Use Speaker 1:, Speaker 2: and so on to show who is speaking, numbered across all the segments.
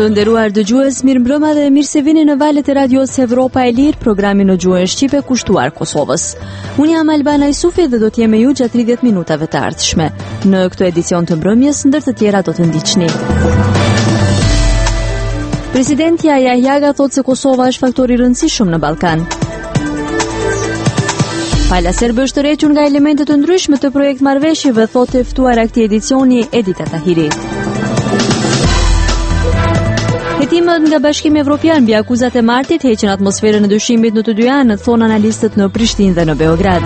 Speaker 1: Të nderuar dëgjues, mirëmbrëma dhe mirë se vini në valët e radios Evropa e Lirë, programi në gjuhën shqipe kushtuar Kosovës. Unë jam Albana Jusufi dhe do të jem me ju gjatë 30 minutave të ardhshme. Në këtë edicion të mbrëmjes, ndër të tjera do të ndiqni. Presidenti Yahyaga thotë se Kosova është faktor i rëndësishëm në Ballkan. Pala serbe është tërhequr nga elemente të ndryshme të projekt marrëveshjeve, thotë e ftuara këtij edicioni Edita Tahiri. Hetimet nga Bashkimi Evropian mbi akuzat e martit heqin atmosferën e dyshimit në të dy anët, thonë analistët në Prishtinë dhe në Beograd.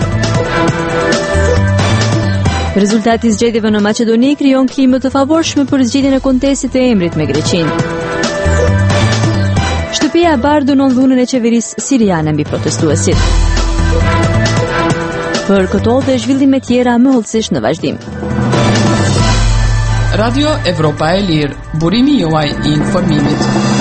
Speaker 1: Rezultati i zgjedhjeve në Maqedoni krijon klimë të favorshme për zgjidhjen e kontestit të emrit me Greqinë. Shtëpia e Bardhë dënon dhunën e qeverisë siriane mbi protestuesit. Për këto dhe zhvillime tjera më hollësisht në vazhdim.
Speaker 2: Radio Evropa e Lirë, burimi juaj i informimit.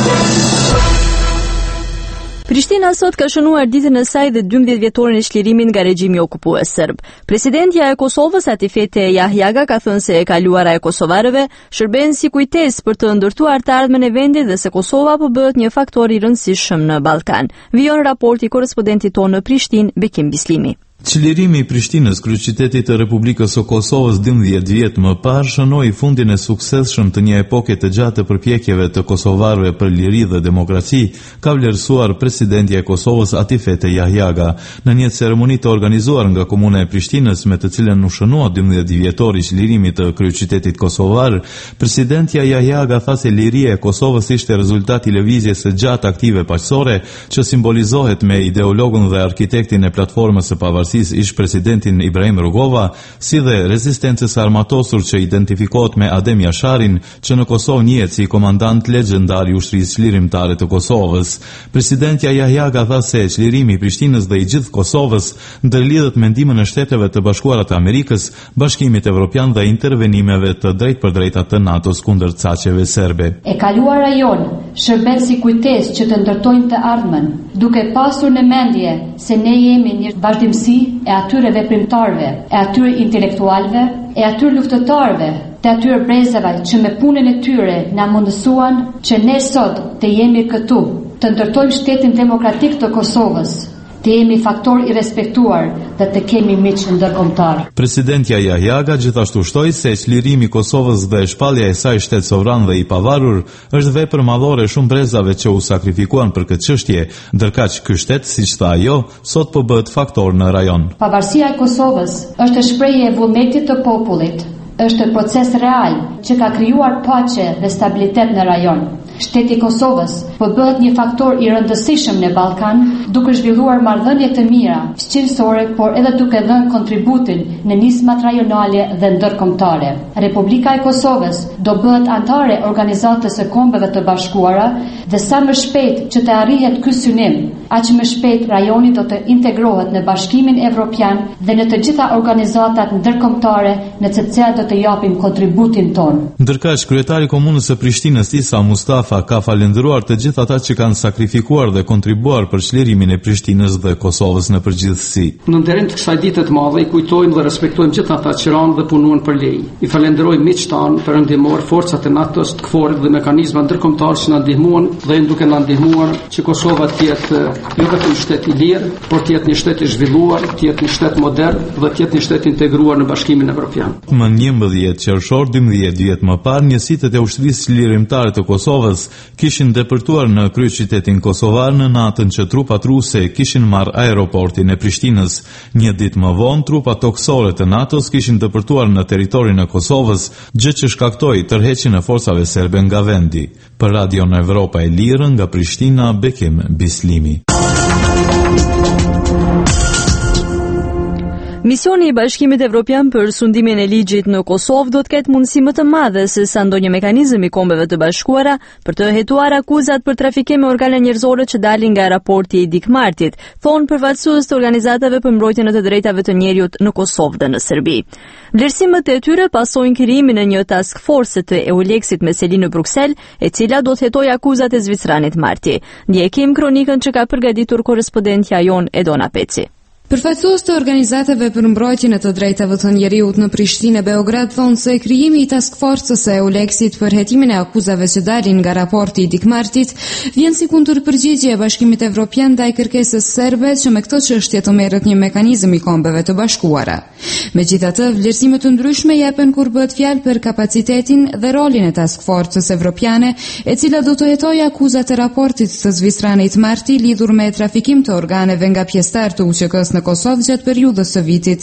Speaker 1: Prishtina sot ka shënuar ditën e saj dhe 12 vjetorin e çlirimit nga regjimi okupues serb. Presidentja e Kosovës Atifete Yahyaga ka thënë se e kaluara e kosovarëve shërben si kujtesë për të ndërtuar të ardhmen e vendit dhe se Kosova po bëhet një faktor i rëndësishëm në Ballkan. Vijon raporti korrespondentit tonë në Prishtinë, Bekim Bislimi.
Speaker 3: Çlirimi i Prishtinës, kryeqytetit të Republikës së Kosovës 12 vjet më parë, shënoi fundin e suksesshëm të një epoke të gjatë të përpjekjeve të kosovarëve për liri dhe demokraci, ka vlerësuar presidentja e Kosovës Atifete Yahyaga në një ceremoni të organizuar nga Komuna e Prishtinës, me të cilën u shënua 12 vjetori i çlirimit të kryeqytetit kosovar. Presidentja Yahyaga tha se liria e Kosovës ishte rezultati i lëvizjes së gjatë aktive paqësore, që simbolizohet me ideologun dhe arkitektin e platformës së pavarësisë ish presidentin Ibrahim Rugova, si dhe rezistencës armatosur që identifikohet me Adem Jasharin, që në Kosovë njihet si komandant legjendar i ushtrisë çlirimtare të Kosovës. Presidentja Yahyaga tha se çlirimi i Prishtinës dhe i gjithë Kosovës ndërlidhet me ndihmën e Shteteve të Bashkuara të Amerikës, Bashkimit Evropian dhe intervenimeve të drejtpërdrejta të NATO-s kundër çaqeve serbe.
Speaker 4: E kaluara jon shërben si kujtesë që të ndërtojmë të ardhmen, duke pasur në mendje se ne jemi një vazhdimsi e atyre veprimtarve, e atyre intelektualve, e atyre luftëtarve, të atyre brezave që me punën e tyre na mundësuan që ne sot të jemi këtu, të ndërtojmë shtetin demokratik të Kosovës, të jemi faktor i respektuar dhe të kemi miq ndërkombëtar.
Speaker 3: Presidentja Yahyaga gjithashtu shtoi se çlirimi i Kosovës dhe shpallja e saj shtet sovran dhe i pavarur është vepër madhore shumë brezave që u sakrifikuan për këtë çështje, ndërkaq ky shtet, siç tha ajo, sot po bëhet faktor në rajon.
Speaker 4: Pavarësia e Kosovës është shprehje e vullnetit të popullit, është proces real që ka krijuar paqe dhe stabilitet në rajon. Shteti i Kosovës po bëhet një faktor i rëndësishëm në Ballkan, duke zhvilluar marrëdhënie të mira, shqyrësore, por edhe duke dhënë kontributin në nismat rajonale dhe ndërkombëtare. Republika e Kosovës do bëhet antare organizatës së Kombeve të Bashkuara dhe sa më shpejt që të arrihet ky synim, aq më shpejt rajoni do të integrohet në Bashkimin Evropian dhe në të gjitha organizatat ndërkombëtare në të cilat do të japim kontributin ton.
Speaker 3: Ndërkaq kryetari i Komunës së Prishtinës Isa Mustafa ka falendëruar të gjithë ata që kanë sakrifikuar dhe kontribuar për çlirimin e Prishtinës dhe Kosovës në përgjithësi.
Speaker 5: Në nderim të kësaj dite të madhe, i kujtojmë dhe respektojmë gjithë ata që ranë dhe punuan për leje. I falenderojmë miqtë tanë, perëndimor, forcat e NATO-s, të KFOR-it dhe mekanizma ndërkombëtar që na ndihmuan dhe duke na ndihmuar që Kosova të jetë jo vetëm shtet i lirë, por të jetë një shtet i zhvilluar, të jetë një shtet modern dhe të jetë një shtet integruar në Bashkimin Evropian.
Speaker 3: Më 11 qershor 12 vjet më parë, njësitë e ushtrisë çlirimtare të Kosovës kishin depërtuar në kryeqytetin kosovar në natën që trupat ruse kishin marrë aeroportin e Prishtinës. Një ditë më vonë, trupat toksore të NATO-s kishin depërtuar në territorin e Kosovës, gjë që shkaktoi tërheqjen e forcave serbe nga vendi. Për Radio në Evropa e Lirë nga Prishtina, Bekim Bislimi.
Speaker 1: Misioni i Bashkimit Evropian për sundimin e ligjit në Kosovë do të ketë mundësi më të madhe se sa ndonjë mekanizëm i Kombeve të Bashkuara për të hetuar akuzat për trafikim me organe njerëzore që dalin nga raporti i Dikmartit, thonë përfaqësues të organizatave për mbrojtjen e të drejtave të njerëzit në Kosovë dhe në Serbi. Vlerësimet e tyre pasojnë krijimin e një task force të EULEX-it me seli në Bruksel, e cila do të hetojë akuzat e Zvicranit Marti. Ndjekim kronikën që ka përgatitur korrespondentja jon Edona Peci.
Speaker 6: Përfaqësues të organizatave për mbrojtjen e të drejtave të njeriut në Prishtinë e Beograd thonë se krijimi i task force-së së EULEX-it për hetimin e akuzave që dalin nga raporti i Dikmartit vjen si kundërpërgjigje e Bashkimit Evropian ndaj kërkesës serbe që me këtë çështje të merret një mekanizëm i Kombeve të Bashkuara. Megjithatë, vlerësime të ndryshme jepen kur bëhet fjalë për kapacitetin dhe rolin e task force-së evropiane, e cila do të hetojë akuzat e raportit të Zvicranit Marti lidhur me trafikim të organeve nga pjesëtar të UÇK-s në Kosovë gjatë periudhës së vitit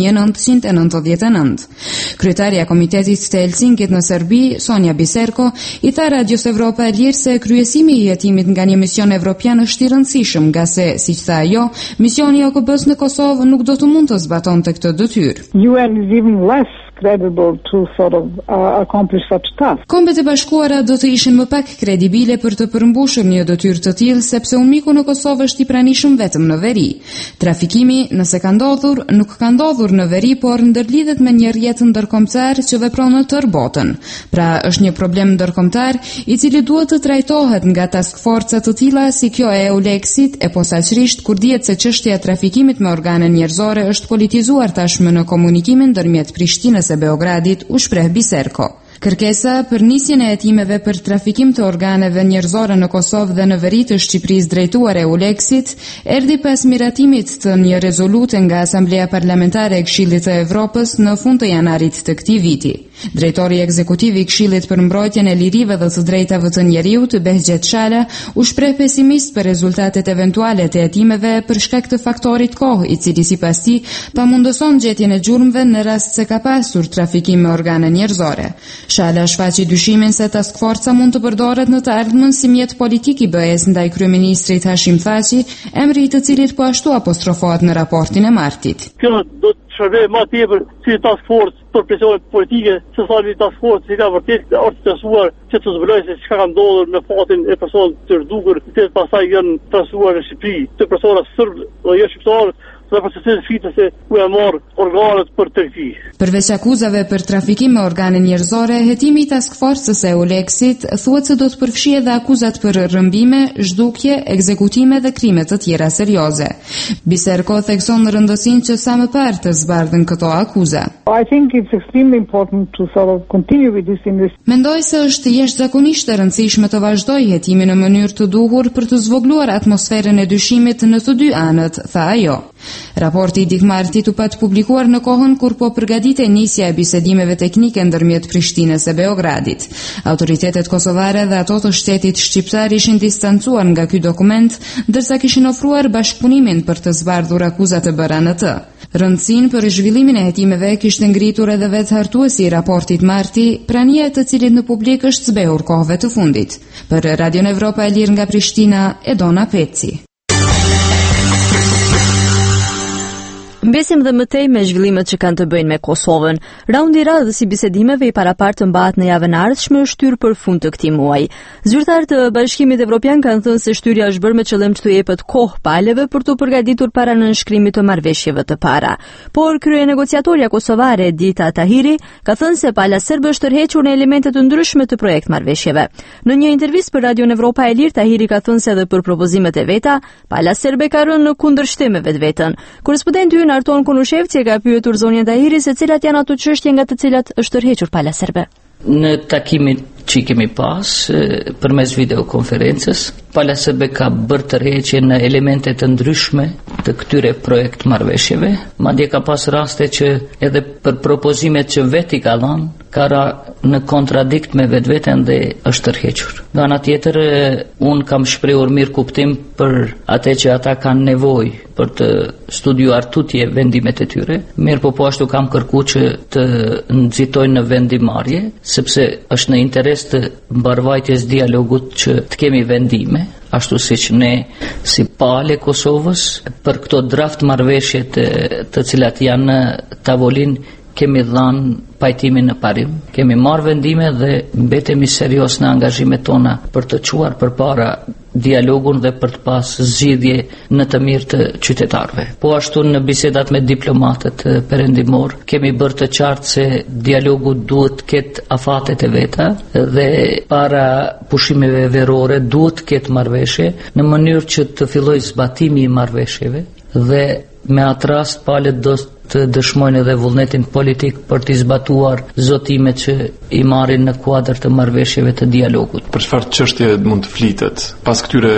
Speaker 6: 1999. Kryetaria e Komitetit të Helsinkit në Serbi, Sonja Biserko, i tha Radios Evropa e Lirë se kryesimi i hetimit nga një mision evropian është i rëndësishëm, nga se, siç tha ajo, misioni i OKB-s në Kosovë nuk do të mund të zbatonte këtë detyrë.
Speaker 7: UN is even less credible to sort of accomplish such tasks.
Speaker 6: Kombet e Bashkuara do të ishin më pak kredibile për të përmbushur një detyrë të tillë, sepse UNMIK-u në Kosovë është i pranishëm vetëm në veri. Trafikimi, nëse ka ndodhur, nuk ka ndodhur në veri, por ndërlidhet me një rrjet ndërkombëtar që vepron në tërë botën. Pra, është një problem ndërkombëtar i cili duhet të trajtohet nga task forca të tilla si kjo e EULEX-it, e posaçërisht kur dihet se çështja e trafikimit me organe njerëzore është politizuar tashmë në komunikimin ndërmjet Prishtinës e Beogradit, u shpreh Biserko. Kërkesa për nisjen e hetimeve për trafikim të organeve njerëzore në Kosovë dhe në veri të Shqipërisë drejtuar EULEX-it erdhi pas miratimit të një rezolute nga Asamblea Parlamentare e Këshillit të Evropës në fund të janarit të këtij viti. Drejtori ekzekutiv i Këshillit për mbrojtjen e lirive dhe të drejtave të njeriut, Behgjet Shala, u shpreh pesimist për rezultatet eventuale të hetimeve për shkak të faktorit kohë, i cili sipas tij pamundëson gjetjen e gjurmëve në rast se ka pasur trafikim me organe njerëzore. Shala shfaqi dyshimin se task forca mund të përdoret në të ardhmen si mjet politik i BE-s ndaj kryeministrit Hashim Thaçi, emri i të cilit po ashtu apostrofohet në raportin e martit.
Speaker 8: Kjo do të shërbejë më tepër si task force për presione politike, se sa një task force që ka vërtet është testuar që të zbulojë se çka ka ndodhur me fatin e personave të rrdukur, që pastaj janë transferuar në Shqipëri, të persona serbë dhe jo shqiptarë, dhe procesi fitese ku e marr organet për tregti.
Speaker 6: Përveç akuzave për trafikim me organe njerëzore, hetimi i task force-së së EULEX-it thuhet se do të përfshijë edhe akuzat për rrëmbime, zhdukje, ekzekutime dhe krime të tjera serioze. Biserko thekson rëndësinë që sa më parë të zbardhen këto akuza.
Speaker 7: I think it's extremely important to sort of continue with this in this.
Speaker 6: Mendoj se është jashtëzakonisht e rëndësishme të vazhdojë hetimi në mënyrë të duhur për të zvogluar atmosferën e dyshimit në të dy anët, tha ajo. Raporti i Dikmartit u pat publikuar në kohën kur po përgatitej nisja e bisedimeve teknike ndërmjet Prishtinës e Beogradit. Autoritetet kosovare dhe ato të shtetit shqiptar ishin distancuar nga ky dokument, ndërsa kishin ofruar bashkëpunimin për të zbardhur akuzat e bëra në të. Rëndësinë për zhvillimin e hetimeve kishte ngritur edhe vetë hartuesi i raportit Marti, prania e të cilit në publik është zbehur kohëve të fundit. Për Radion Evropa e Lirë nga Prishtina, Edona Peci.
Speaker 1: Mbesim dhe mëtej me zhvillimet që kanë të bëjnë me Kosovën. Raundi i radhës i bisedimeve i parapartë mbahet në javën e ardhshme, shtyr për fund të këtij muaji. Zyrtarët të Bashkimit Evropian kanë thënë se shtyrja është bërë me qëllim të jepet kohë palëve për të përgatitur para nënshkrimit të marrëveshjeve të para. Por kryenegociatorja kosovare Dita Tahiri ka thënë se pala serbe është tërhequr në elemente të ndryshme të projekt marrëveshjeve. Në një intervistë për Radion Evropa e Lirë, Tahiri ka thënë se edhe për propozimet e veta, pala serbe ka rënë në kundërshtim me vetveten. Korrespondenti Arton Kunushevci ka pyetur zonjën Tahiri se cilat janë ato çështje nga të cilat është tërhequr pala serbe.
Speaker 9: Në takimin që kemi pas përmes videokonferencës, pala serbe ka bërë tërheqje në elemente të ndryshme të këtyre projekt marrëveshjeve, madje ka pas raste që edhe për propozimet që veti ka dhënë, ka ra në kontradikt me vetveten dhe është tërhequr. Nga ana tjetër, unë kam shprehur mirë kuptim për atë që ata kanë nevojë për të studiuar tutje vendimet e tyre, mirë po ashtu kam kërkuar që të nxitojnë në vendimarrje, sepse është në interes të mbarvajtjes dialogut që të kemi vendime, ashtu siç ne si palë e Kosovës për këto draft marrëveshje të cilat janë në tavolinë kemi dhënë pajtimin në parim, kemi marrë vendime dhe mbetemi serios në angazhimet tona për të çuar përpara dialogun dhe për të pas zgjidhje në të mirë të qytetarëve. Po ashtu në bisedat me diplomatët perëndimor kemi bërë të qartë se dialogu duhet të ketë afatet e veta dhe para pushimeve verore duhet të ketë marrëveshje në mënyrë që të fillojë zbatimi i marrëveshjeve dhe me atë rast palët do të dëshmojnë edhe vullnetin politik për të zbatuar zotimet që i marrin në kuadër të marrëveshjeve të dialogut.
Speaker 10: Për çfarë çështje mund të flitet pas këtyre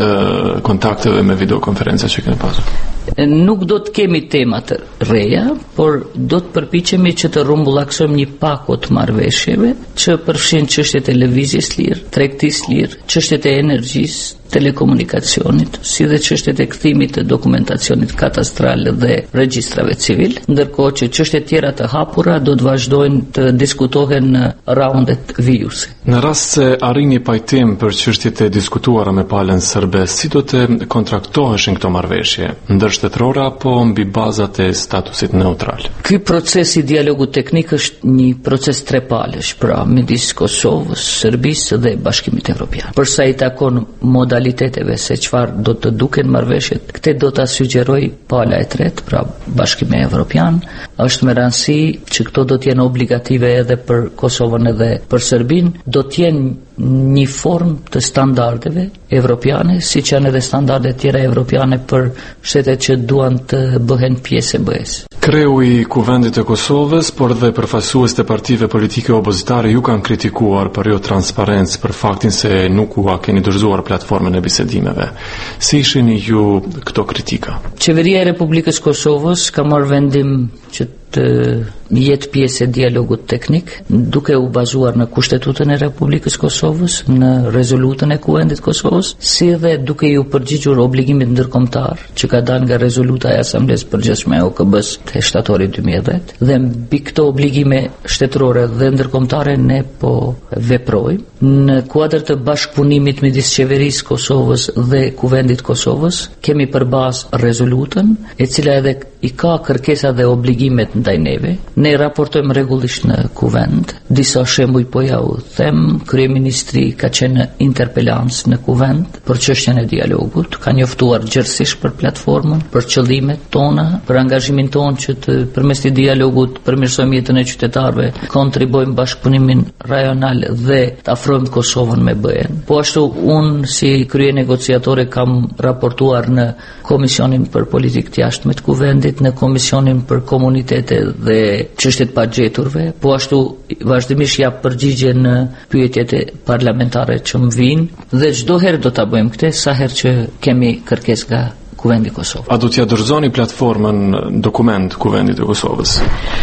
Speaker 10: kontakteve me videokonferenca që keni pasur?
Speaker 9: Nuk do të kemi tema të reja, por do të përpiqemi që të rrumbullaksojmë një pako të marrëveshjeve që përfshin çështjet e lëvizjes lirë, tregtisë lirë, çështjet e energjisë, telekomunikacionit, si dhe çështjet e kthimit të dokumentacionit katastral dhe regjistrave civil, ndërkohë që çështjet tjera të hapura do të vazhdojnë të diskutohen në raundet vijuse.
Speaker 10: Në rast se arrini pajtim për çështjet e diskutuara me palën serbe, si do të kontraktoheshin këto marrëveshje, ndërshtetërore apo mbi bazat e statusit neutral?
Speaker 9: Ky proces i dialogut teknik është një proces trepalësh, pra midis Kosovës, Serbisë dhe Bashkimit Evropian. Për sa i takon modaliteteve se çfarë do të duken marrëveshjet, këtë do ta sugjeroj pala e tretë, pra Bashkimi Evropian. Është me rëndësi që këto do të jenë obligative edhe për Kosovën edhe për Serbinë, do të jenë një formë të standardeve evropiane, siç janë edhe standardet tjera evropiane për shtetet që duan të bëhen pjesë e BE-s.
Speaker 10: Kreu i Kuvendit të Kosovës, por dhe përfaqësuesit e partive politike opozitare ju kanë kritikuar për jo transparencë për faktin se nuk u keni dorëzuar platformën e bisedimeve. Si ishini ju këto kritika?
Speaker 9: Qeveria e Republikës Kosovës ka marrë vendim që të jetë pjesë e dialogut teknik, duke u bazuar në Kushtetutën e Republikës Kosovës, në rezolutën e Kuvendit Kosovës, si dhe duke ju përgjigjur obligimit ndërkombëtar që ka dalë nga rezoluta e Asamblesë Përgjithshme e OKB-s të shtatorit 2010, dhe mbi këto obligime shtetërore dhe ndërkombëtare ne po veprojmë në kuadër të bashkëpunimit midis qeverisë Kosovës dhe Kuvendit Kosovës. Kemi përbazë rezolutën, e cila edhe i ka kërkesa dhe obligimet ndaj neve. Ne raportojmë rregullisht në Kuvend. Disa shembuj po ja u them, kryeministri ka qenë interpelancë në Kuvend për çështjen e dialogut, ka njoftuar gjithësisht për platformën, për qëllimet tona, për angazhimin ton që të përmes të dialogut përmirësojmë jetën e qytetarëve, kontribojmë bashkëpunimin rajonal dhe të afrojmë Kosovën me BE-n. Po ashtu unë si krye negociatore kam raportuar në Komisionin për Politikë të Jashtme të Kuvendit, në Komisionin për Komunitete dhe çështjet pagjeturve, po ashtu vazhdimisht jap përgjigje në pyetjet e parlamentare që më vijnë dhe çdo herë do ta bëjmë këtë sa herë që kemi kërkesë nga Kuvendi i Kosovës.
Speaker 10: A do t'ja dorëzoni platformën dokument Kuvendit të Kosovës?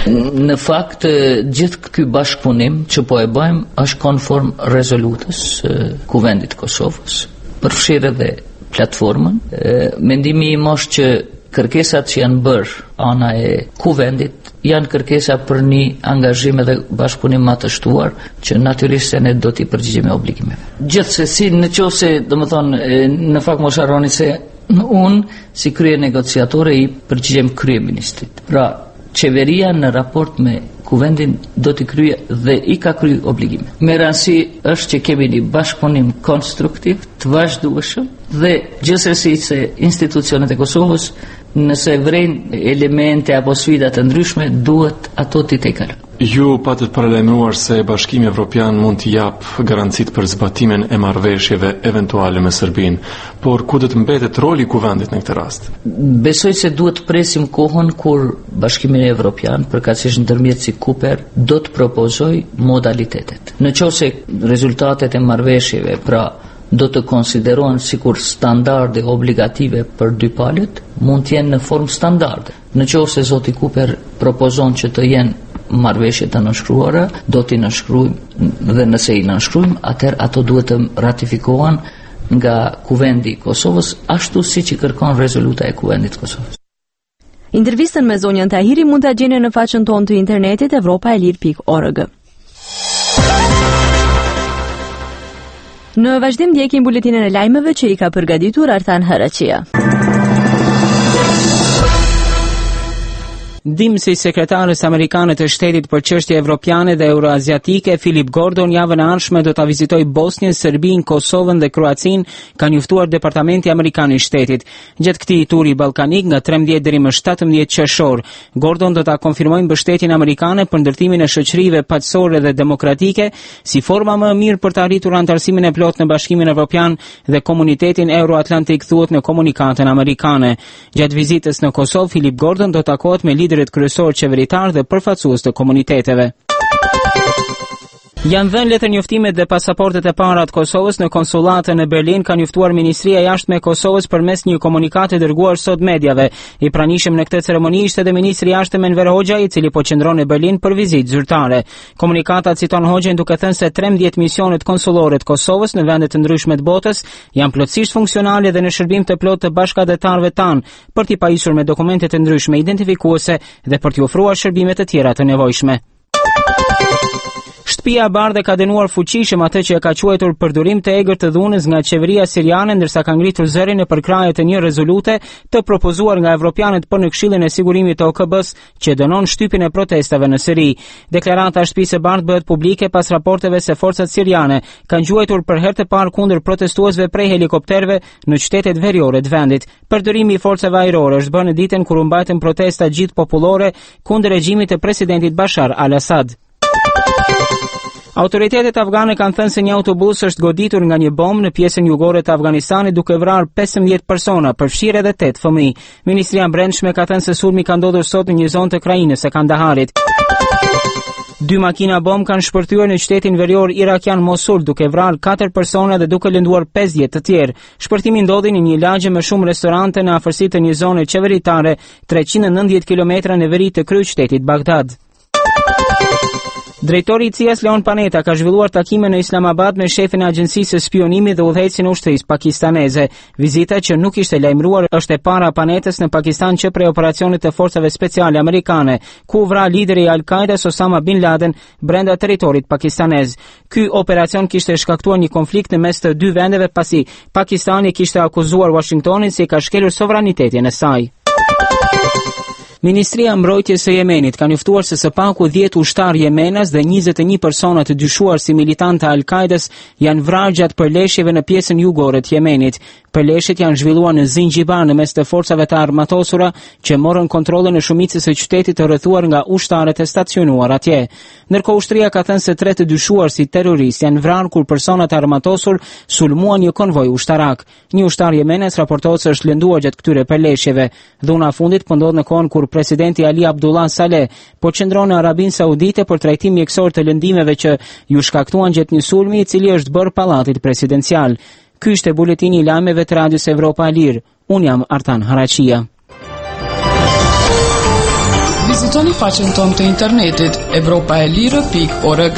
Speaker 9: Në fakt, gjithë ky bashkëpunim që po e bëjmë është konform rezolutës Kuvendit të Kosovës, përfshirë edhe platformën. Mendimi im është që kërkesat që janë bërë ana e Kuvendit janë kërkesa për një angazhim edhe bashkëpunim më të shtuar që natyrisht se ne do t'i përgjigjemi obligimeve. Gjithsesi, nëse në fakt mos harroni se unë si krye negociatore i përgjigjem kryeministrit. Pra, qeveria në raport me Kuvendin do t'i krye dhe i ka krye obligime. Me rëndësi është që kemi një bashkëpunim konstruktiv të vazhdueshëm dhe gjithsesi se institucionet e Kosovës nëse vrejnë elemente apo sfida të ndryshme duhet ato t'i tejkalojnë.
Speaker 10: Ju patët paralajmëruar se Bashkimi Evropian mund t'i jap garancitë për zbatimin e marrëveshjeve eventuale me Serbinë, por ku do të mbetet roli i Kuvendit në këtë rast?
Speaker 9: Besoj se duhet të presim kohën kur Bashkimi Evropian, përkatësisht ndërmjet si Kuper, do të propozoj modalitetet. Nëse rezultatet e marrëveshjeve, pra do të konsiderohen sikur standarde obligative për dy palët, mund të jenë në formë standarde. Nëse zoti Kuper propozon që të jenë marrëveshje të nënshkruara, do t'i nënshkruajmë dhe nëse i nënshkruajmë, atëherë ato duhet të ratifikohen nga Kuvendi i Kosovës, ashtu siç i kërkon rezoluta e Kuvendit të Kosovës.
Speaker 1: Intervistën me zonjën Tahiri mund ta gjeni në faqen tonë të internetit evropaelir.org. Në vazhdim ndjekim buletinën e lajmeve që i ka përgatitur Artan Haraçia.
Speaker 11: Dimësi sekretarës amerikane të shtetit për çështje evropiane dhe euroaziatike Philip Gordon javën e ardhshme do ta vizitojë Bosnjën, Serbinë, Kosovën dhe Kroacinë, ka njoftuar Departamenti Amerikan i Shtetit. Gjatë këtij turi ballkanik nga 13 deri më 17 qershor, Gordon do ta konfirmojë mbështetjen amerikane për ndërtimin e shoqërive paqësore dhe demokratike si forma më e mirë për të arritur anëtarësimin e plotë në Bashkimin Evropian dhe Komunitetin Euroatlantik, thuhet në komunikatën amerikane. Gjatë vizitës në Kosovë, Philip Gordon do takohet me liderët kryesor qeveritar dhe përfaqësues të komuniteteve. Janë dhënë letër njoftimet dhe pasaportet e para të Kosovës në konsullatën e Berlin, ka njoftuar Ministria e Jashtme e Kosovës përmes një komunikati dërguar sot mediave. I pranishëm në këtë ceremoni ishte edhe ministri i Jashtëm Enver Hoxha, i cili po qëndron në Berlin për vizitë zyrtare. Komunikata citon Hoxhën duke thënë se 13 misionet konsullore të Kosovës në vende të ndryshme të botës janë plotësisht funksionale dhe në shërbim të plotë të bashkëdhetarëve tanë për t'i pajisur me dokumente të ndryshme identifikuese dhe për t'i ofruar shërbime të tjera të nevojshme. Shtëpia e Bardhë ka dënuar fuqishëm atë që e ka quajtur përdorim të egër të dhunës nga qeveria siriane, ndërsa ka ngritur zërin në përkraje të një rezolute të propozuar nga evropianët për në Këshillin e Sigurimit të OKB-s që dënon shtypin e protestave në Siri. Deklarata e Shtëpisë së Bardhë bëhet publike pas raporteve se forcat siriane kanë quajtur për herë të parë kundër protestuesve prej helikopterëve në qytetet veriore të vendit. Përdorimi i forcave ajrore është bërë në ditën kur u mbajtën protesta gjithë popullore kundër regjimit të presidentit Bashar al-Assad. Autoritetet afgane kanë thënë se një autobus është goditur nga një bombë në pjesën jugore të Afganistanit duke vrarë 15 persona, përfshirë edhe 8 fëmijë. Ministria e Brendshme ka thënë se sulmi ka ndodhur sot në një zonë të krajinës së Kandaharit. 2 makina bombë kanë shpërthyer në qytetin verior irakian Mosul duke vrarë 4 persona dhe duke lënduar 50 të tjerë. Shpërtimi ndodhi në një lagje me shumë restorante në afërsi të një zone qeveritare 390 km në veri të kryeqytetit Bagdad. Drejtori i CIA-s Leon Panetta ka zhvilluar takime në Islamabad me shefin e agjencisë së spionimit dhe udhëheqësin e ushtrisë pakistaneze. Vizita që nuk ishte lajmëruar është e para Panettës në Pakistan që prej operacionit të forcave speciale amerikane, ku vra lideri i Al-Qaidas Osama bin Laden brenda territorit pakistanez. Ky operacion kishte shkaktuar një konflikt në mes të dy vendeve pasi Pakistani kishte akuzuar Washingtonin se ka shkelur sovranitetin e saj. Ministria e Mbrojtjes së Yemenit ka njoftuar se së paku 10 ushtar jemenas dhe 21 persona të dyshuar si militantë Al-Qaidas janë vrarë gjatë përleshjeve në pjesën jugore të Yemenit. Përleshjet janë zhvilluar në Zinjibar në mes të forcave të armatosura që morën kontrollin e shumicës së qytetit të rrethuar nga ushtarët e stacionuar atje. Ndërkohë ushtria ka thënë se 3 të dyshuar si terroristë janë vrarë kur personat e armatosur sulmuan një konvoj ushtarak. Një ushtar jemenes raportohet se është lënduar gjatë këtyre përleshjeve. Dhuna e fundit po ndodh në kohën kur presidenti Ali Abdullah Saleh po qëndron në Arabinë Saudite për trajtim mjekësor të lëndimeve që ju shkaktuan gjatë një sulmi i cili është bërë pallatit presidencial. Ky ishte buletini i lajmeve të Radios Evropa e Lirë. Unë jam Artan Haraqia.
Speaker 2: Vizitoni faqen tonë të internetit evropaelire.org.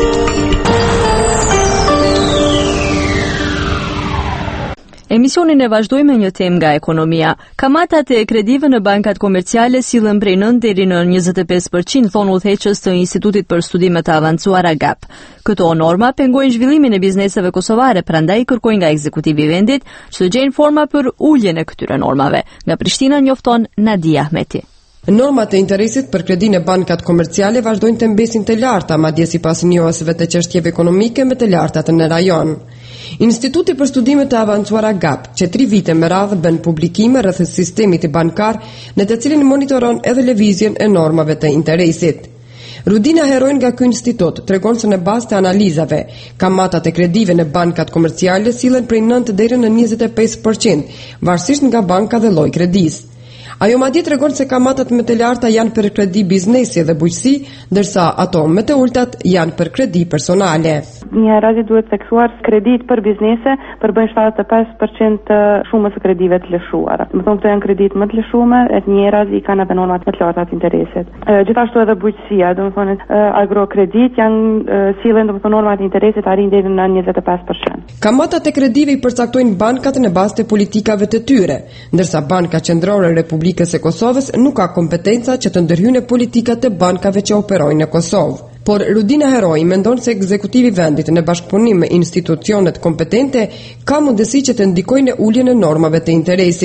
Speaker 1: Emisionin e vazhdojmë me një temë nga ekonomia. Kamatat e kredive në bankat komerciale sillen prej 9 deri në 25%, thon udhëheqës të Institutit për Studime të Avancuara GAP. Këto norma pengojnë zhvillimin e bizneseve kosovare, prandaj kërkojnë nga ekzekutivi i vendit që të gjejnë forma për uljen e këtyre normave. Nga Prishtina njofton Nadia Ahmeti.
Speaker 12: Normat e interesit për kredinë e bankat komerciale vazhdojnë të mbesin të larta, madje sipas njohësve të çështjeve ekonomike më të lartat në rajon. Instituti për Studime të Avancuara GAP, që 3 vite me radhë bën publikime rreth sistemit bankar, në të cilin monitoron edhe lëvizjen e normave të interesit. Rudina Herojn nga ky institut tregon se në bazë të analizave, kamatat e kredive në bankat komerciale sillen prej 9 deri në 25%, varësisht nga banka dhe lloji kredisë. Ajo madje tregon se kamatat më të larta janë për kredi biznesi dhe bujqësi, ndërsa ato më të ultat janë për kredi personale.
Speaker 13: Një razi duhet theksuar kredit për biznese përbëjnë 75% të shumës së kredive të lëshuara. Do të thonë këto janë kredit më të lëshuar, e një razi kanë edhe normat më të larta të interesit. Gjithashtu edhe bujqësia, do të thonë agrokredit janë sillen do të thonë normat e interesit arrin deri në 25%.
Speaker 12: Kamatat e kredive i përcaktojnë bankat në bazë të politikave të tyre, ndërsa Banka Qendrore e Republikës së Kosovës nuk ka kompetenca që të ndërhyjë në politikat e bankave që operojnë në Kosovë. Por Rudina Heroj mendon se ekzekutivi vendit në bashkëpunim me institucionet kompetente ka mundësi që të ndikojnë në uljen e normave të interesit.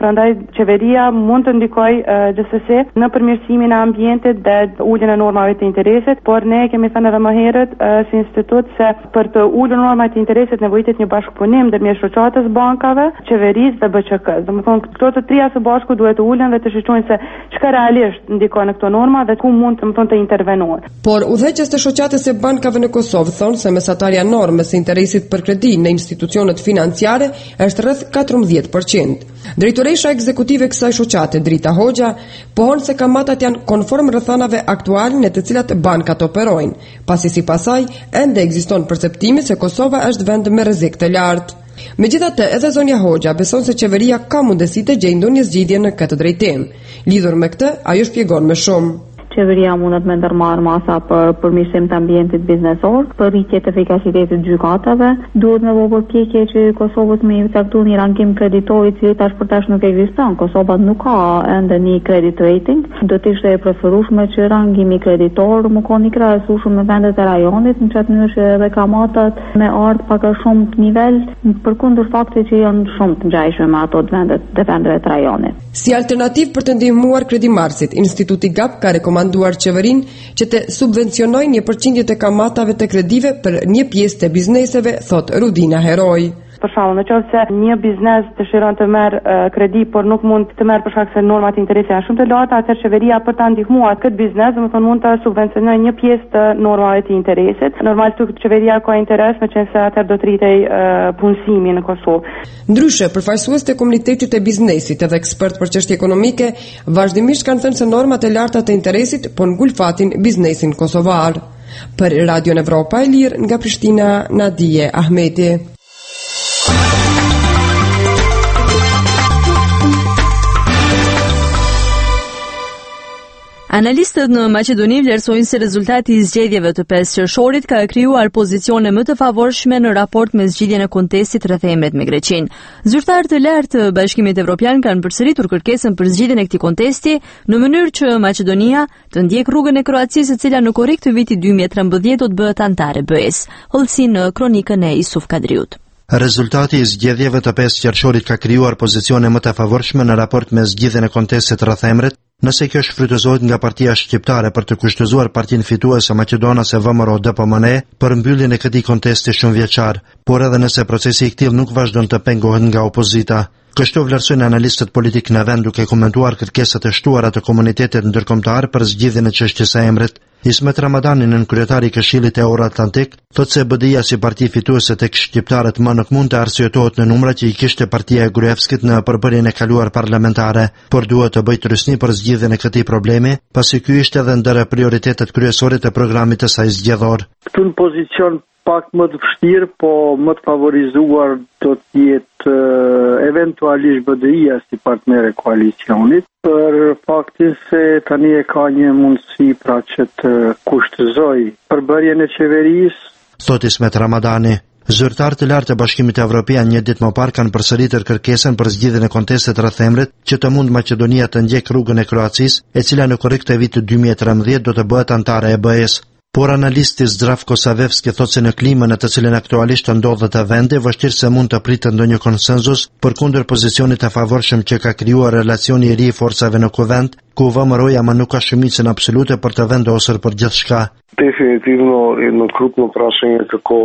Speaker 13: Prandaj qeveria mund të ndikojë gjithsesi në përmirësimin e ambientit dhe uljen e normave të interesit, por ne kemi thënë edhe më herët si institut se për të ulur normat të interesit nevojitet një bashkëpunim ndërmjet shoqatës bankave, qeverisë dhe BÇK-s. Domethënë këto të trija së bashku duhet të ulen dhe të shoqëtojnë se çka realisht ndikon në këto norma dhe ku mund të intervenohet.
Speaker 12: Por udhëheqës të shoqatës e bankave në Kosovë thonë se mesatarja normës së interesit për kredi në institucionet financiare është rreth 14%. Drejtoresha ekzekutive e kësaj shoqate, Drita Hoxha, pohon se kamatat janë konform rrethanave aktuale në të cilat bankat operojnë, pasi sipas saj ende ekziston perceptimi se Kosova është vend me rrezik të lartë. Megjithatë, edhe zonja Hoxha beson se qeveria ka mundësi të gjejë ndonjë zgjidhje në këtë drejtim. Lidhur me këtë, ajo shpjegon më shumë.
Speaker 14: Qeveria mundet me ndërmarrë masa për përmirësim të ambientit biznesor, për rritje të efikasitetit gjykatave, duhet me bëu përpjekje që Kosovës me caktuar një rangim kreditori i cili tash për tash nuk ekziston. Kosova nuk ka ende një credit rating, do të ishte e preferueshme që rangimi kreditor më koni krahasueshëm me vendet e rajonit, në çfarë mënyrë që edhe kamatat me ardh pak a shumë të nivel, përkundër faktit që janë shumë të ngjashme me ato të vendeve të rajonit.
Speaker 12: Si alternativë për të ndihmuar kredimarrësit, Instituti GAP ka rekomanduar qeverinë që të subvencionojë 1% të kamatave të kredive për një pjesë të bizneseve, thot Rudina Heroj.
Speaker 13: Për shembull, nëse një biznes dëshiron të merr kredi, por nuk mund të merr për shkak se normat e interesit janë shumë të larta, atëherë qeveria për ta ndihmuar këtë biznes, domethënë mund ta subvencionojë një pjesë të normave të interesit. Normalisht qeveria ka interes me qenë se atëherë do të rritej punësimi në Kosovë.
Speaker 12: Ndryshe, përfaqësues të komunitetit të biznesit edhe ekspert për çështje ekonomike vazhdimisht kanë thënë se normat e larta të interesit po ngulfatin biznesin kosovar. Për Radio Evropa e Lirë nga Prishtina, Nadije Ahmeti.
Speaker 1: Analistët në Maqedoni vlerësojnë se rezultati i zgjedhjeve të 5 qershorit ka krijuar pozicione më të favorshme në raport me zgjidhjen e kontestit rreth emrit me Greqinë. Zyrtarë të lartë të Bashkimit Evropian kanë përsëritur kërkesën për zgjidhjen e këtij kontesti në mënyrë që Maqedonia të ndjek rrugën e Kroacisë, e cila në korrik të vitit 2013 do të bëhet anëtare BE-s. Hollësi në kronikën e Isuf Kadriut.
Speaker 15: Rezultati i zgjedhjeve të 5 qershorit ka krijuar pozicione më të favorshme në raport me zgjidhjen e kontestit rreth emrit, nëse kjo shfrytëzohet nga Partia Shqiptare për të kushtëzuar partinë fituese maqedonase VMRO-DPMNE për mbylljen e këtij kontesti shumëvjeçar, por edhe nëse procesi i këtij nuk vazhdon të pengohet nga opozita. Kështu vlerësojnë analistët politik në vend, duke komentuar kërkesat e shtuara të komunitetit ndërkombëtar për zgjidhjen e çështjes së emrit. Ismet Ramadanin, kryetari i Këshillit Euro-Atlantik, thotë se BDI-ja si parti fituese tek shqiptarët më nuk mund të arsyetohet në numrat që i kishte partia e Gruevskit në përbërjen e kaluar parlamentare, por duhet të bëjë trysni për zgjidhjen e këtij problemi, pasi ky ishte edhe ndër prioritetet kryesore të programit të saj zgjedhor.
Speaker 16: Këtu në pozicion pak më të vështirë, po më të favorizuar do të jetë eventualisht BDI-ja si partner e koalicionit, për faktin se tani e ka një mundësi pra që të kushtëzoj përbërjen e qeverisë.
Speaker 15: Thot Ismet Ramadani. Zyrtarë të lartë të Bashkimit Evropian një ditë më parë kanë përsëritur kërkesën për zgjidhjen e kontestit rreth emrit që të mund Maqedonia të ndjek rrugën e Kroacisë, e cila në korrik të vitit 2013 do të bëhet anëtare e BE-s. Por analisti Zdravko Savevski thotë se në klimën në të cilën aktualisht ndodhet vendi, vështirë se mund të pritet ndonjë konsenzus përkundër pozicionit të favorshëm që ka krijuar relacioni i ri i forcave në kuvend, ku VMRO-ja më nuk ka shumicën absolute për të vendosur për gjithçka.
Speaker 17: Definitivno jedno krupno prašenje kako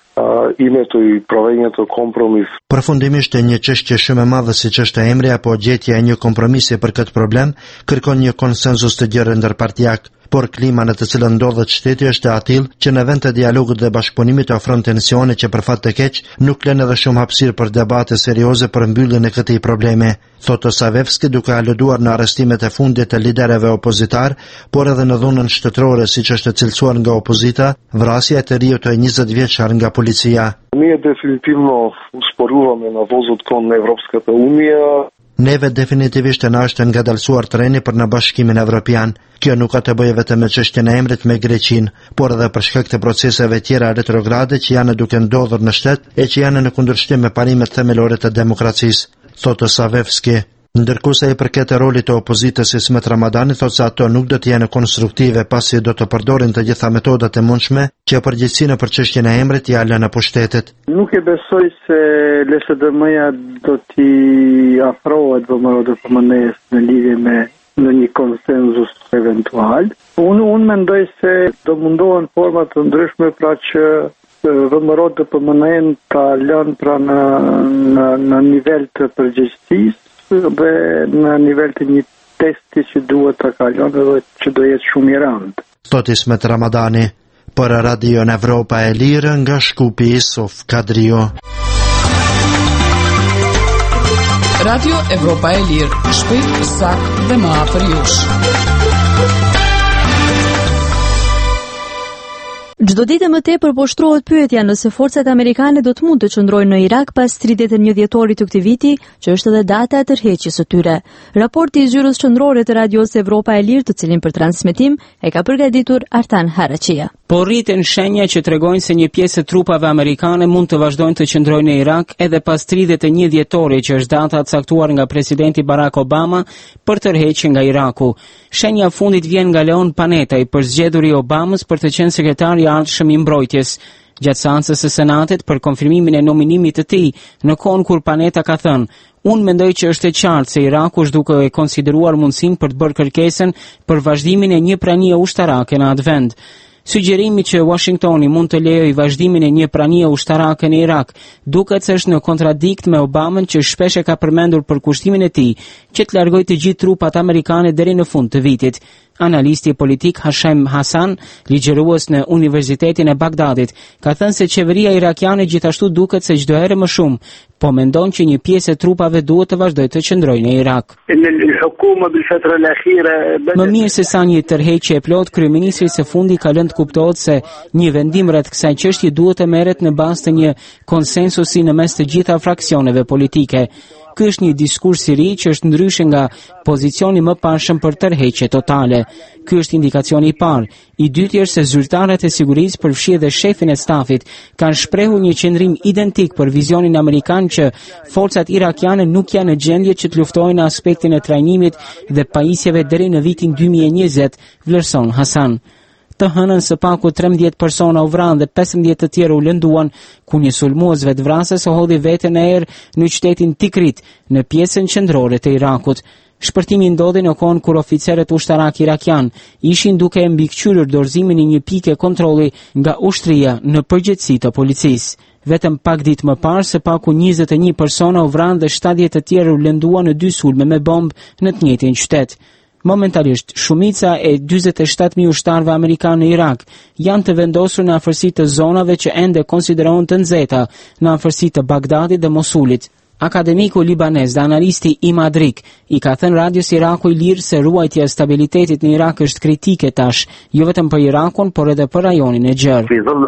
Speaker 17: imето и проведението компромис.
Speaker 15: Përfundimisht një çështje shumë e madhe siç është emri apo gjetja e një kompromisi për këtë problem kërkon një konsenzus të gjerë ndërpartijak, por klima në të cilën ndodhet shteti është e atill që në vend të dialogut dhe bashkëpunimit ofron tensione që për fat të keq nuk lën edhe shumë hapësirë për debate serioze për mbylljen e këtij problemi, thotë Savevski duke aluduar në arrestimet e fundit të liderëve opozitar, por edhe në dhunën shtetërore siç është cilësuar nga opozita, vrasja e të riut të 20 vjeçar nga policia.
Speaker 17: Ние definitivno usporuvаме na vozot kon Evropskата unija.
Speaker 15: Neve definitivisht na është ngadalësuar treni për në Bashkimin Evropian. Kjo nuk ka të bëjë vetëm me çështjen e emrit me Greqinë, por edhe për shkak të proceseve tjera retrograde që janë duke ndodhur në shtet e që janë në kundërshtim me parimet themelore të demokracisë, thotë Savevski. Ndërkohë sa i përket rolit të opozitës Ismet Ramadani thotë se ato nuk do të jenë konstruktive pasi do të përdorin të gjitha metodat e mundshme që përgjegjësinë për çështjen e emrit ja lënë pushtetit.
Speaker 16: Nuk e besoj se LSDM-ja do t'i afrohet VMRO-DPMN-s në lidhje me në një konsenzus eventual. Unë mendoj se do mundohen forma të ndryshme pra që VMRO-DPMN ta lënë pra në nivel të përgjegjësisë dhe në nivel të një testi që duhet të kalon dhe që do jetë shumë i rëndë.
Speaker 15: Thot Ismet Ramadani, për Radio Evropa e Lirë nga Shkupi Sof Kadrio.
Speaker 2: Radio Evropa e Lirë, shpejt, sakt dhe më afër jush.
Speaker 1: Çdo ditë më tepër po shtrohet pyetja nëse forcat amerikane do të mund të qëndrojnë në Irak pas 31 dhjetorit të këtij viti, që është edhe data e tërheqjes së tyre. Raporti i zyrës qendrore të Radios Evropa e Lirë, të cilin për transmetim e ka përgatitur Artan Harachia.
Speaker 11: Po rriten shenja që tregojnë se një pjesë e trupave amerikane mund të vazhdojnë të qëndrojnë në Irak edhe pas 31 dhjetori, që është data caktuar nga presidenti Barack Obama për tërheqjen nga Iraku. Shenja fundit vjen nga Leon Panetta, i përzgjedhur i Obamës për të qenë sekretar i ardhshëm i mbrojtjes. Gjatë seancës së Senatit për konfirmimin e nominimit të tij, në kohën kur Panetta ka thënë: "Unë mendoj që është e qartë se Iraku është duke e konsideruar mundësinë për të bërë kërkesën për vazhdimin e një pranie ushtarake në atë vend." Sugjerimi që Washingtoni mund të lejojë vazhdimin e një pranie ushtarake në Irak duket se është në kontradikt me Obamën, që shpesh e ka përmendur për kushtimin e tij që të largojë të gjithë trupat amerikane deri në fund të vitit. Analisti politik Hashem Hasan, ligjërues në Universitetin e Bagdadit, ka thënë se qeveria irakiane gjithashtu duket se çdo herë më shumë po mendon që një pjesë e trupave duhet të vazhdojë të qëndrojnë në Irak. Më mirë se sa një tërheqje e plot, kryeministri së fundi ka lënë të kuptohet se një vendim rreth kësaj çështje duhet të merret në bazë të një konsensusi në mes të gjitha fraksioneve politike. Ky është një diskurs i ri që është ndryshe nga pozicioni më parshëm për tërheqje totale. Ky është indikacioni i parë. I dyti është se zyrtarët e sigurisë, përfshi edhe shefin e stafit, kanë shprehur një qëndrim identik për vizionin amerikan që forcat irakiane nuk janë në gjendje që të luftojnë në aspektin e trajnimit dhe pajisjeve deri në vitin 2020, vlerëson Hasan. Të hënën së paku 13 persona u vranë dhe 15 të tjerë u lënduan, ku një sulmues vetvrasës u hodhi veten në erë në qytetin Tikrit, në pjesën qendrore të Irakut. Shpërtimi ndodhi në kohën kur oficerët ushtarak irakian ishin duke mbikëqyrur dorëzimin e një pike kontrolli nga ushtria në përgjegjësi të policisë. Vetëm pak ditë më parë, së paku 21 persona u vranë dhe 70 të tjerë u lënduan në 2 sulme me bombë në të njëjtin qytet. Momentalisht, shumica e 47.000 ushtarëve amerikanë në Irak janë të vendosur në afërsi të zonave që ende konsiderohen të nxehta, në afërsi të Bagdadit dhe Mosulit. Akademiku libanez dhe analisti Imadrik i ka thënë Radios Iraku i Lirë se ruajtja e stabilitetit në Irak është kritike tash, jo vetëm për Irakun, por edhe për rajonin e gjerë.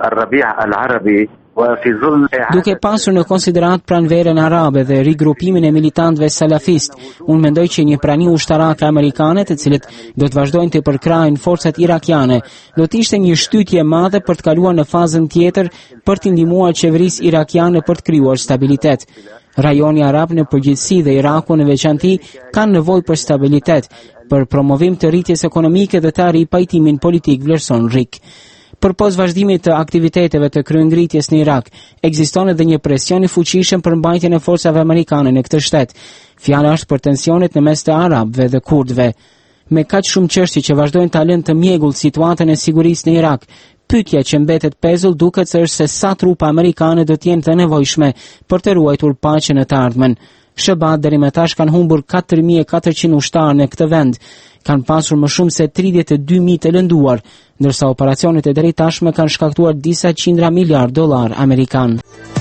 Speaker 11: Duke pasur në konsiderat pranverën arabe dhe rigrupimin e militantëve salafist, unë mendoj që një prani ushtarake amerikane, të cilët do të vazhdojnë të përkrajnë forcat irakiane, do të ishte një shtytje e madhe për të kaluar në fazën tjetër për të ndihmuar qeverisë irakiane për të krijuar stabilitet. Rajoni arab në përgjithësi dhe Iraku në veçanti kanë nevojë për stabilitet, për promovim të rritjes ekonomike dhe të ripajtimin politik, vlerëson Rik. Përpos vazhdimit të aktiviteteve të kryengritjes në Irak, ekziston edhe një presion i fuqishëm për mbajtjen e forcave amerikane në këtë shtet. Fjala është për tensionet në mes të arabëve dhe kurdëve. Me kaq shumë çështje që vazhdojnë ta lënë të mjegull situatën e sigurisë në Irak, pyetja që mbetet pezull duket se është se sa trupa amerikane do të jenë të nevojshme për të ruajtur paqen në të ardhmen. Shëbat deri më tash kanë humbur 4.400 ushtarë në këtë vend, kanë pasur më shumë se 32.000 të lënduar, ndërsa operacionet e deri tashme kanë shkaktuar disa qindra miliard dollar amerikan.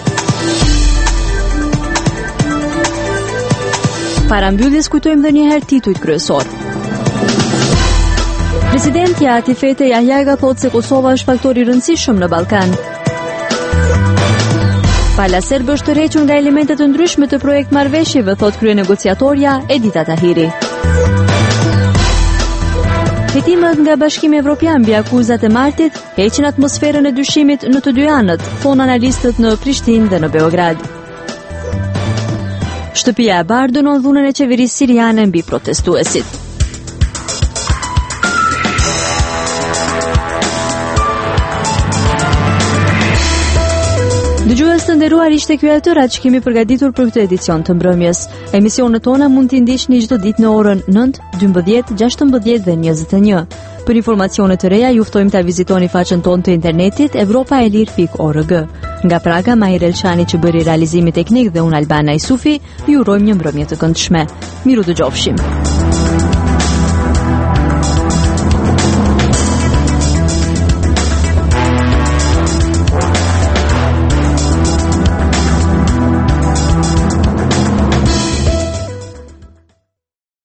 Speaker 1: Para mbylljes kujtojmë edhe një herë titujt kryesor. Presidentja Atifete Jahjaga thotë se Kosova është faktor i rëndësishëm në Ballkan. Pala serbe është tërhequr nga elementet të ndryshme të projekt marrëveshjeve, thot kryenegociatorja Edita Tahiri. Fitimet nga Bashkimi Evropian mbi akuzat e martit heqin atmosferën e dyshimit në të dy anët, thonë analistët në Prishtinë dhe në Beograd. Shtëpia e Bardhë dënon dhunën e qeverisë siriane mbi protestuesit. Dëgjues të nderuar, ishte ky atë që kemi përgatitur për këtë edicion të mbrëmjes. Emisionet tona mund t'i ndiqni çdo ditë në orën 9, 12, 16 dhe 21. Për informacione të reja, ju ftojmë ta vizitoni faqen tonë të internetit evropaelir.org. Nga Praga, Mahir Elçani që bëri realizimin teknik dhe unë Albana Isufi, ju urojmë një mbrëmje të këndshme. Miru dëgjofshim.